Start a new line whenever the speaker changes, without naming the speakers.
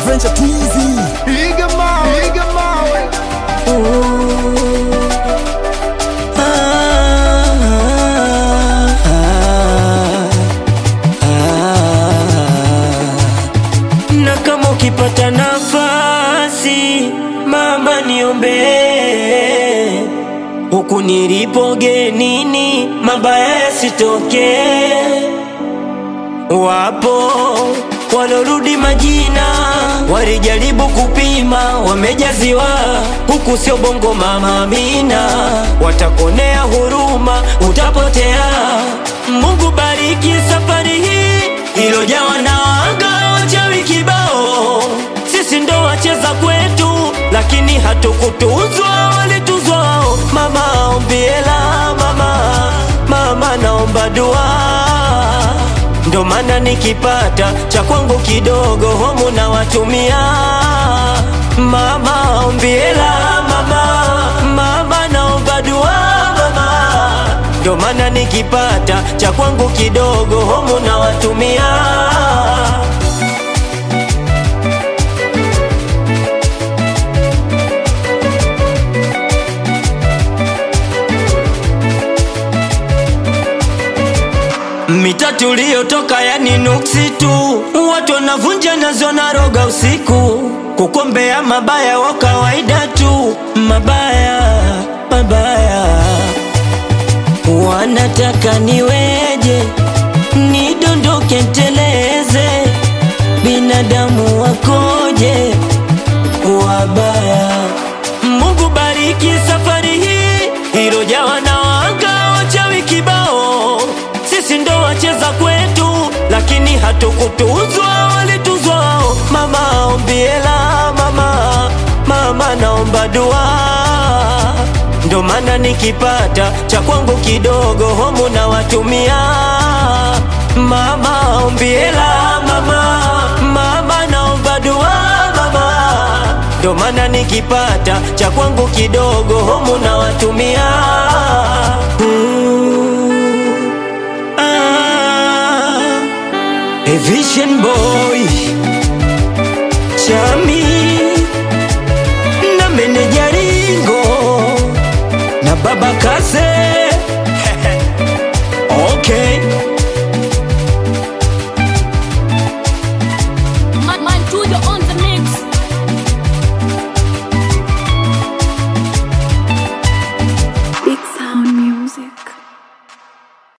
Adventure Teasy.
Piga mawe.
Na kama ukipata nafasi mama niombe, huku nilipo genini mabaya yasitoke. Wapo walorudi majina, walijaribu kupima, wamejaziwa. Huku sio bongo mama Amina, watakonea huruma, utapotea. Mungu bariki safari hii ilojawa na wanga wachawi kibao. Sisi ndo wacheza kwetu, lakini hatukutuzwa, walituzwa wao. Mama ombi hela, mama naomba dua. Ndo maana nikipata cha kwangu kidogo homu na watumia. Mama ombi hela, mama naomba dua mama. Ndo maana nikipata cha kwangu kidogo homu na watumia. Mita tuliotoka yani nuksi tu, watu wanavunja nazo na roga usiku. Kukombea mabaya wa kawaida tu, mabaya wanataka niweje, nidondoke nteleze. Binadamu wakoje, wabaya. Mungu bariki safari hii ilojawa na wanga wachawi kibao. Sisi ndo wacheza kwetu, lakini hatukutuzwa, walituzwa wao. Mama ombi hela, mama naomba dua. Ndo maana nikipata cha kwangu kidogo homu na watumia. Mama ombi hela, mama naomba dua mama. Ndo maana nikipata cha kwangu kidogo homu na watumia. A Vision Boy Chami na Meneja Ringo na Baba Kaze.